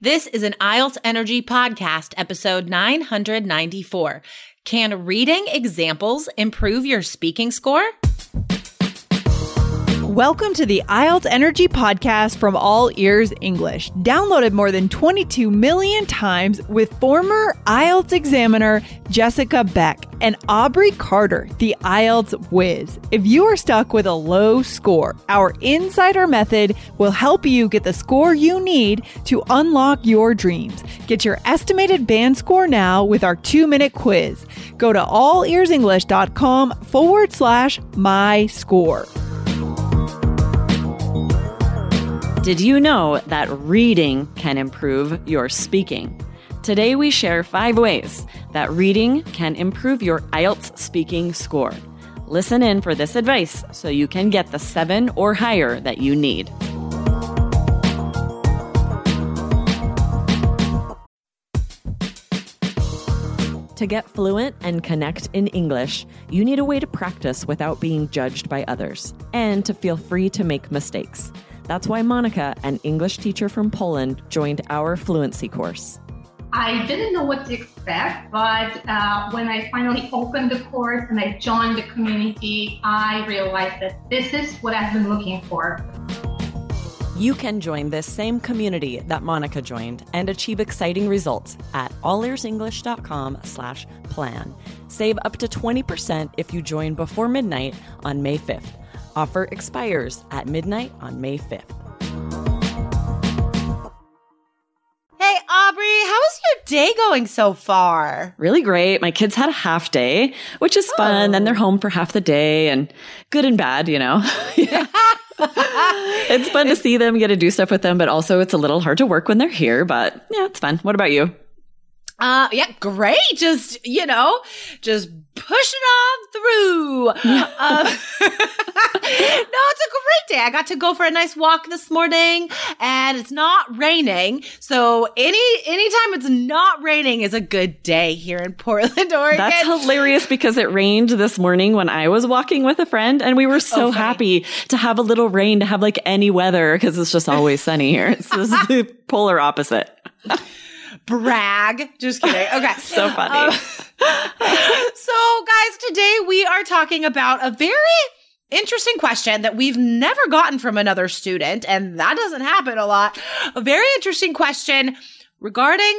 This is an IELTS Energy Podcast, episode 994. Can reading examples improve your speaking score? Welcome to the IELTS Energy Podcast from All Ears English, downloaded more than 22 million times with former IELTS examiner Jessica Beck and Aubrey Carter, the IELTS whiz. If you are stuck with a low score, our Insider Method will help you get the score you need to unlock your dreams. Get your estimated band score now with our 2-minute quiz. Go to allearsenglish.com/myscore. Did you know that reading can improve your speaking? Today we share 5 ways that reading can improve your IELTS speaking score. Listen in for this advice so you can get the 7 or higher that you need. To get fluent and connect in English, you need a way to practice without being judged by others and to feel free to make mistakes. That's why Monica, an English teacher from Poland, joined our fluency course. I didn't know what to expect, but when I finally opened the course and I joined the community, I realized that this is what I've been looking for. You can join this same community that Monica joined and achieve exciting results at allearsenglish.com/plan. Save up to 20% if you join before midnight on May 5th. Offer expires at midnight on May 5th. Hey, Aubrey, how's your day going so far? Really great. My kids had a half day, which is fun. Then they're home for half the day and good and bad, you know. It's fun to see them, get to do stuff with them, but also it's a little hard to work when they're here, but yeah, it's fun. What about you? Yeah, great. Just pushing on through. No, it's a great day. I got to go for a nice walk this morning and it's not raining. So anytime it's not raining is a good day here in Portland, Oregon. That's hilarious because it rained this morning when I was walking with a friend and we were so happy to have a little rain, to have like any weather because it's just always sunny here. It's just the polar opposite. Brag. Just kidding. Okay. So funny. So guys, today we are talking about a very interesting question that we've never gotten from another student, and that doesn't happen a lot. A very interesting question regarding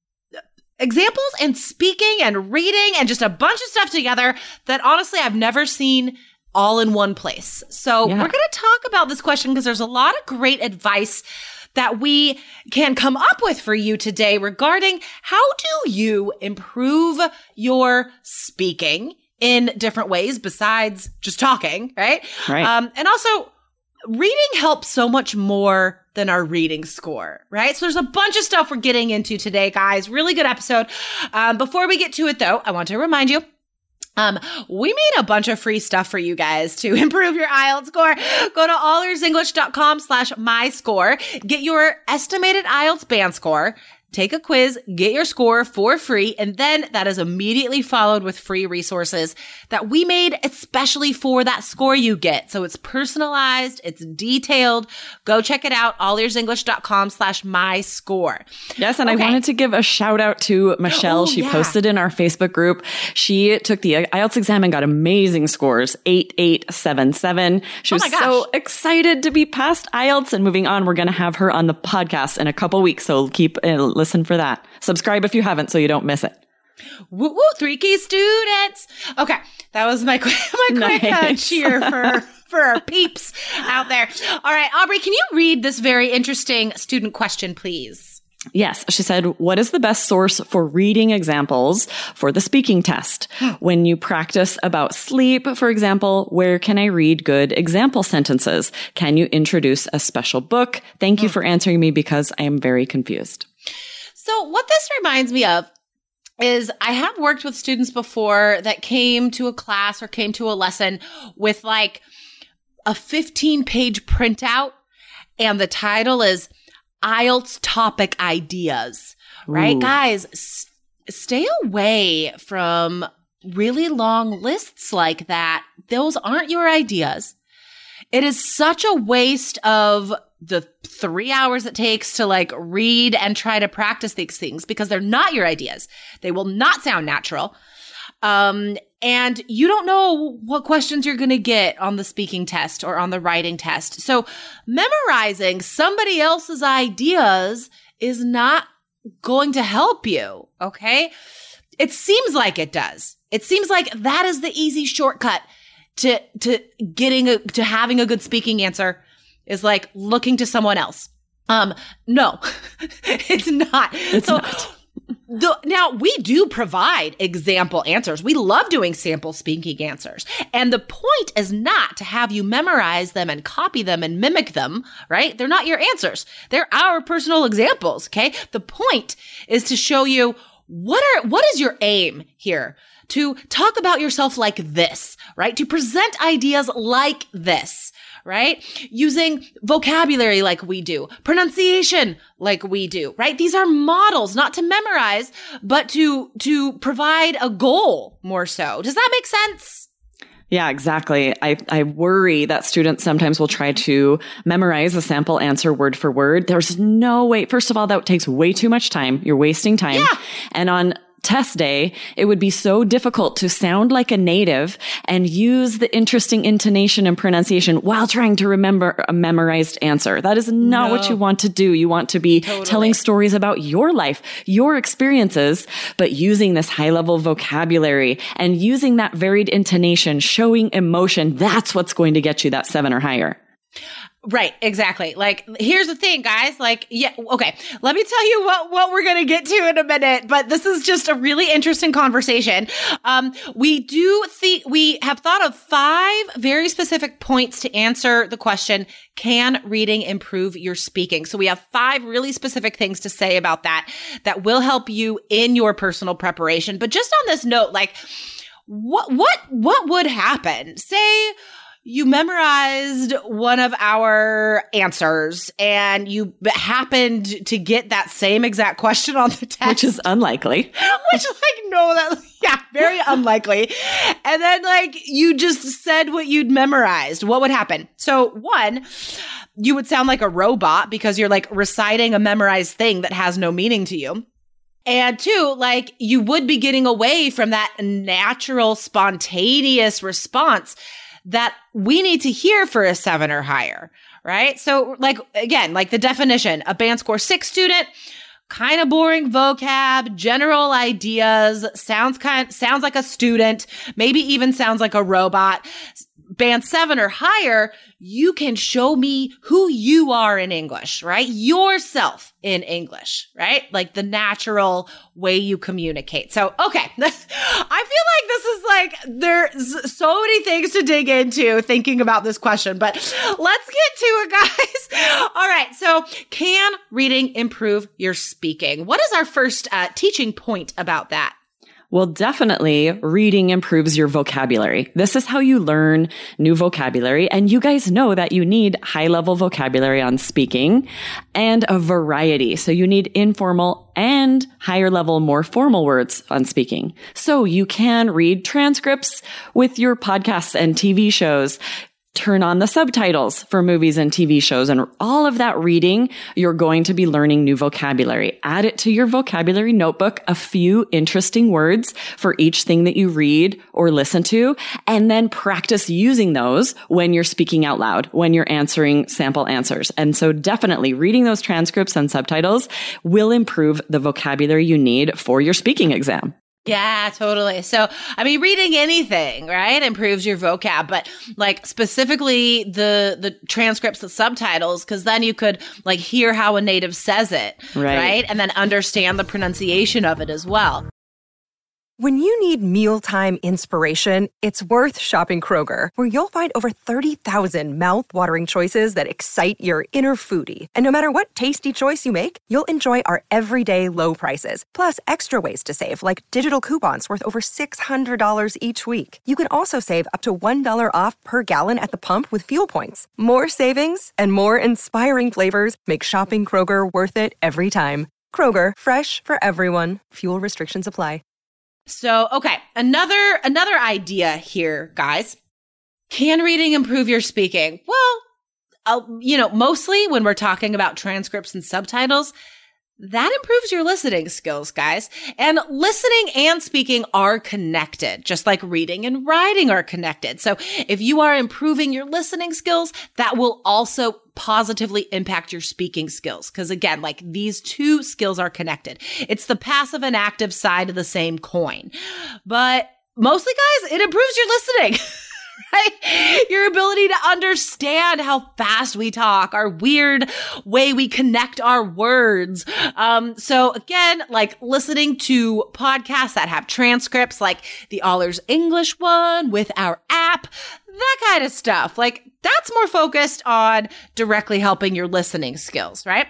examples and speaking and reading and just a bunch of stuff together that honestly I've never seen all in one place. So we're going to talk about this question because there's a lot of great advice that we can come up with for you today regarding how do you improve your speaking in different ways besides just talking, right? Right. And also, reading helps so much more than our reading score, right? So there's a bunch of stuff we're getting into today, guys. Really good episode. Before we get to it, though, I want to remind you, we made a bunch of free stuff for you guys to improve your IELTS score. Go to allearsenglish.com/myscore. Get your estimated IELTS band score. Take a quiz, get your score for free, and then that is immediately followed with free resources that we made especially for that score you get. So it's personalized, it's detailed. Go check it out, allearsenglish.com/myscore. Yes, and I wanted to give a shout out to Michelle. She posted in our Facebook group. She took the IELTS exam and got amazing scores, 8877. She was so excited to be past IELTS and moving on. We're going to have her on the podcast in a couple weeks, so keep listen for that. Subscribe if you haven't so you don't miss it. Woo woo, 3 key students. Okay, that was my quick cheer for our peeps out there. All right, Aubrey, can you read this very interesting student question, please? Yes. She said, what is the best source for reading examples for the speaking test? When you practice about sleep, for example, where can I read good example sentences? Can you introduce a special book? Thank you for answering me because I am very confused. So what this reminds me of is I have worked with students before that came to a class or came to a lesson with like a 15-page printout, and the title is IELTS topic ideas, right? Ooh. Guys, stay away from really long lists like that. Those aren't your ideas. It is such a waste of the 3 hours it takes to like read and try to practice these things because they're not your ideas. They will not sound natural. And you don't know what questions you're going to get on the speaking test or on the writing test. So memorizing somebody else's ideas is not going to help you. Okay. It seems like it does. It seems like that is the easy shortcut to having a good speaking answer is like looking to someone else. No, it's not. It's not. Now, we do provide example answers. We love doing sample speaking answers. And the point is not to have you memorize them and copy them and mimic them, right? They're not your answers. They're our personal examples, okay? The point is to show you what is your aim here? To talk about yourself like this, right? To present ideas like this, right? Using vocabulary like we do, pronunciation like we do, right? These are models, not to memorize, but to provide a goal more so. Does that make sense? Yeah, exactly. I worry that students sometimes will try to memorize a sample answer word for word. There's no way. First of all, that takes way too much time. You're wasting time. Yeah. And on test day, it would be so difficult to sound like a native and use the interesting intonation and pronunciation while trying to remember a memorized answer. That is not what you want to do. You want to be telling stories about your life, your experiences, but using this high-level vocabulary and using that varied intonation, showing emotion. That's what's going to get you that 7 or higher. Right, exactly. Like, here's the thing, guys. Like, yeah, okay. Let me tell you what we're going to get to in a minute, but this is just a really interesting conversation. We have thought of 5 very specific points to answer the question, can reading improve your speaking? So we have 5 really specific things to say about that will help you in your personal preparation. But just on this note, like, what would happen? Say, you memorized one of our answers and you happened to get that same exact question on the test. Which is unlikely. Very unlikely. And then like you just said what you'd memorized. What would happen? So 1, you would sound like a robot because you're like reciting a memorized thing that has no meaning to you. And 2, like you would be getting away from that natural, spontaneous response that we need to hear for a 7 or higher, right? So like, again, like the definition, a band score 6 student, kind of boring vocab, general ideas, sounds like a student, maybe even sounds like a robot. Band 7 or higher, you can show me who you are in English, right? Yourself in English, right? Like the natural way you communicate. So, okay. I feel like this is like, there's so many things to dig into thinking about this question, but let's get to it, guys. All right. So can reading improve your speaking? What is our first teaching point about that? Well, definitely reading improves your vocabulary. This is how you learn new vocabulary. And you guys know that you need high-level vocabulary on speaking and a variety. So you need informal and higher level, more formal words on speaking. So you can read transcripts with your podcasts and TV shows. Turn on the subtitles for movies and TV shows, and all of that reading, you're going to be learning new vocabulary. Add it to your vocabulary notebook, a few interesting words for each thing that you read or listen to, and then practice using those when you're speaking out loud, when you're answering sample answers. And so definitely reading those transcripts and subtitles will improve the vocabulary you need for your speaking exam. Yeah, totally. So, I mean, reading anything, right, improves your vocab, but like specifically the transcripts, the subtitles, because then you could like hear how a native says it, right? And then understand the pronunciation of it as well. When you need mealtime inspiration, it's worth shopping Kroger, where you'll find over 30,000 mouth-watering choices that excite your inner foodie. And no matter what tasty choice you make, you'll enjoy our everyday low prices, plus extra ways to save, like digital coupons worth over $600 each week. You can also save up to $1 off per gallon at the pump with fuel points. More savings and more inspiring flavors make shopping Kroger worth it every time. Kroger, fresh for everyone. Fuel restrictions apply. So, okay, another idea here, guys. Can reading improve your speaking? Well, mostly when we're talking about transcripts and subtitles, that improves your listening skills, guys. And listening and speaking are connected, just like reading and writing are connected. So if you are improving your listening skills, that will also positively impact your speaking skills. Because again, like these two skills are connected. It's the passive and active side of the same coin. But mostly, guys, it improves your listening. Right? Your ability to understand how fast we talk, our weird way we connect our words. So again, like listening to podcasts that have transcripts, like the All Ears English one with our app, that kind of stuff. Like that's more focused on directly helping your listening skills, right?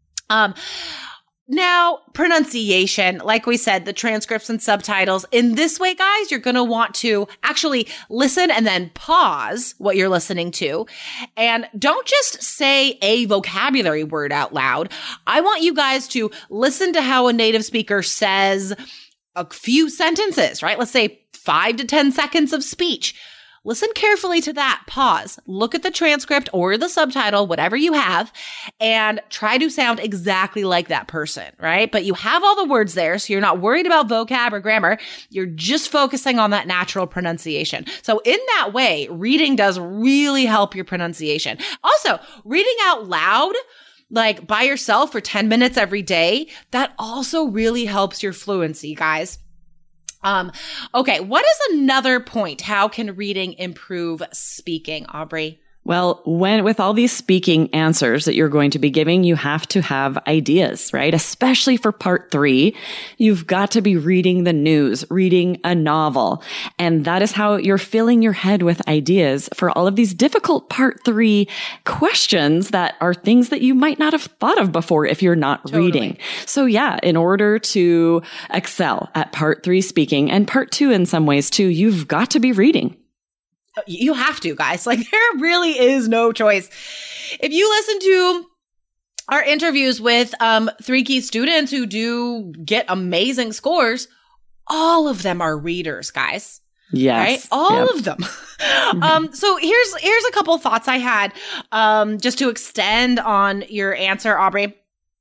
Now, pronunciation, like we said, the transcripts and subtitles. In this way, guys, you're going to want to actually listen and then pause what you're listening to. And don't just say a vocabulary word out loud. I want you guys to listen to how a native speaker says a few sentences, right? Let's say 5 to 10 seconds of speech. Listen carefully to that. Pause. Look at the transcript or the subtitle, whatever you have, and try to sound exactly like that person, right? But you have all the words there, so you're not worried about vocab or grammar. You're just focusing on that natural pronunciation. So in that way, reading does really help your pronunciation. Also, reading out loud, like by yourself for 10 minutes every day, that also really helps your fluency, guys. Okay, what is another point? How can reading improve speaking, Aubrey? Well, with all these speaking answers that you're going to be giving, you have to have ideas, right? Especially for part 3, you've got to be reading the news, reading a novel. And that is how you're filling your head with ideas for all of these difficult part 3 questions that are things that you might not have thought of before if you're not reading. So yeah, in order to excel at part 3 speaking and part 2 in some ways too, you've got to be reading. You have to, guys. Like, there really is no choice. If you listen to our interviews with 3 Key students who do get amazing scores, all of them are readers, guys. Yes. Right? All of them. So here's a couple thoughts I had just to extend on your answer, Aubrey.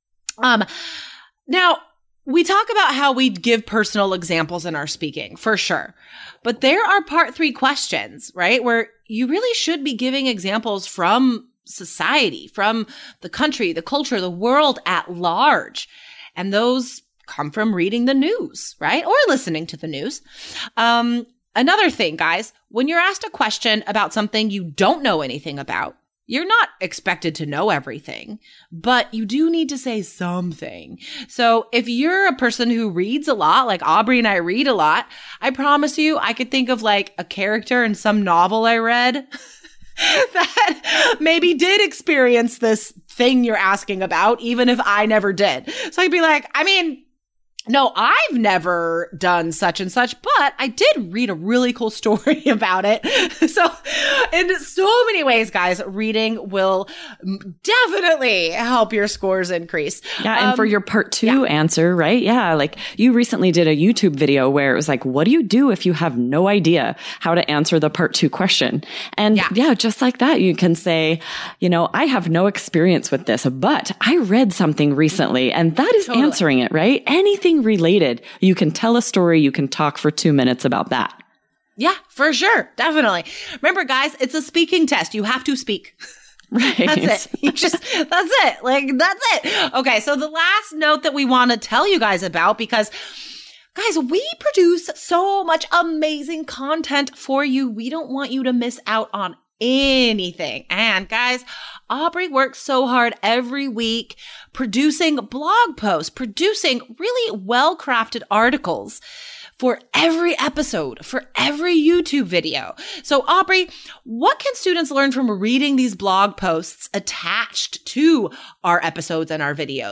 Now, we talk about how we give personal examples in our speaking, for sure. But there are part 3 questions, right? Where you really should be giving examples from society, from the country, the culture, the world at large. And those come from reading the news, right? Or listening to the news. Another thing, guys, when you're asked a question about something you don't know anything about, you're not expected to know everything, but you do need to say something. So if you're a person who reads a lot, like Aubrey and I read a lot, I promise you, I could think of like a character in some novel I read that maybe did experience this thing you're asking about, even if I never did. So I'd be like, no, I've never done such and such, but I did read a really cool story about it. So in so many ways, guys, reading will definitely help your scores increase. Yeah. And for your part 2 answer, right? Yeah. Like you recently did a YouTube video where it was like, what do you do if you have no idea how to answer the part 2 question? And yeah, just like that, you can say, I have no experience with this, but I read something recently and that is answering it, right? Anything related, you can tell a story, you can talk for 2 minutes about that. Yeah, for sure. Definitely. Remember, guys, it's a speaking test. You have to speak. Right. That's it. That's it. Like, that's it. Okay. So the last note that we want to tell you guys about, because guys, we produce so much amazing content for you. We don't want you to miss out on anything. And guys, Aubrey works so hard every week producing blog posts, producing really well-crafted articles for every episode, for every YouTube video. So Aubrey, what can students learn from reading these blog posts attached to our episodes and our videos?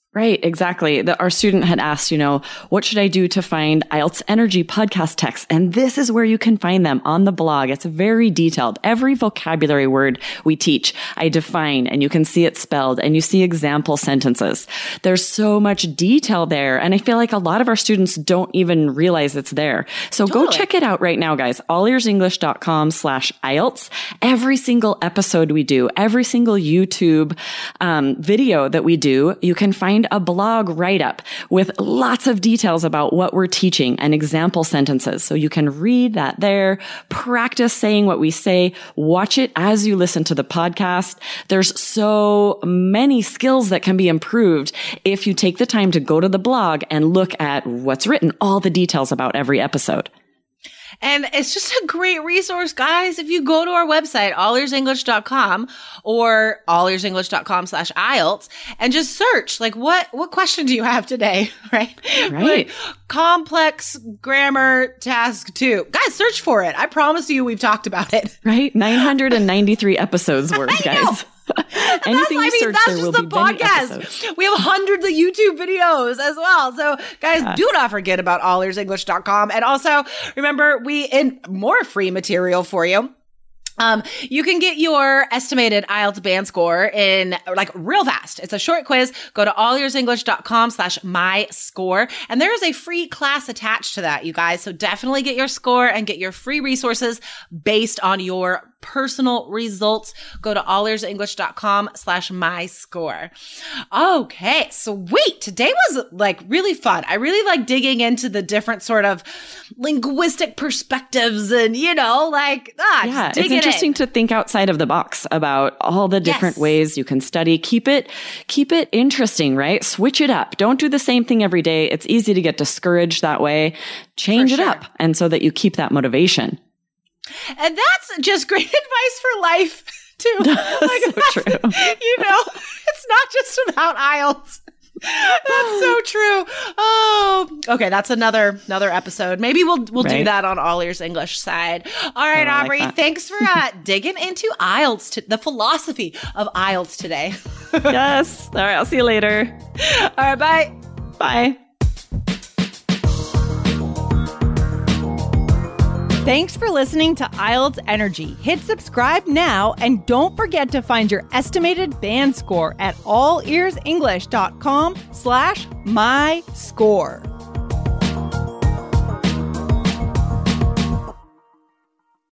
Right, exactly. Our student had asked, what should I do to find IELTS Energy podcast texts? And this is where you can find them on the blog. It's very detailed. Every vocabulary word we teach, I define, and you can see it spelled, and you see example sentences. There's so much detail there. And I feel like a lot of our students don't even realize it's there. So Go check it out right now, guys. allearsenglish.com/IELTS. Every single episode we do, every single YouTube video that we do, you can find a blog write-up with lots of details about what we're teaching and example sentences. So you can read that there, practice saying what we say, watch it as you listen to the podcast. There's so many skills that can be improved if you take the time to go to the blog and look at what's written, all the details about every episode. And it's just a great resource, guys. If you go to our website, allearsenglish.com or allearsenglish.com/IELTS and just search, like, what question do you have today? Right. Like, complex grammar task 2. Guys, search for it. I promise you we've talked about it. Right. 993 episodes worth, guys. Anything you search, there will be many episodes. We have hundreds of YouTube videos as well. So guys, do not forget about allearsenglish.com. And also remember, in more free material for you. You can get your estimated IELTS band score in like real fast. It's a short quiz. Go to allearsenglish.com/myscore. And there is a free class attached to that, you guys. So definitely get your score and get your free resources based on your personal results. Go to allearsenglish.com/myscore. Okay, sweet. Today was like really fun. I really like digging into the different sort of linguistic perspectives and, just dig it's interesting to think outside of the box about all the different ways you can study. Keep it interesting, right? Switch it up. Don't do the same thing every day. It's easy to get discouraged that way. Change it up, and so that you keep that motivation. And that's just great advice for life, too. That's so true. It's not just about IELTS. That's so true. Oh, okay. That's another episode. Maybe we'll do that on All Ears English side. All right, Aubrey. Thanks for digging into IELTS, the philosophy of IELTS today. Yes. All right. I'll see you later. All right. Bye. Bye. Thanks for listening to IELTS Energy. Hit subscribe now and don't forget to find your estimated band score at allearsenglish.com/myscore.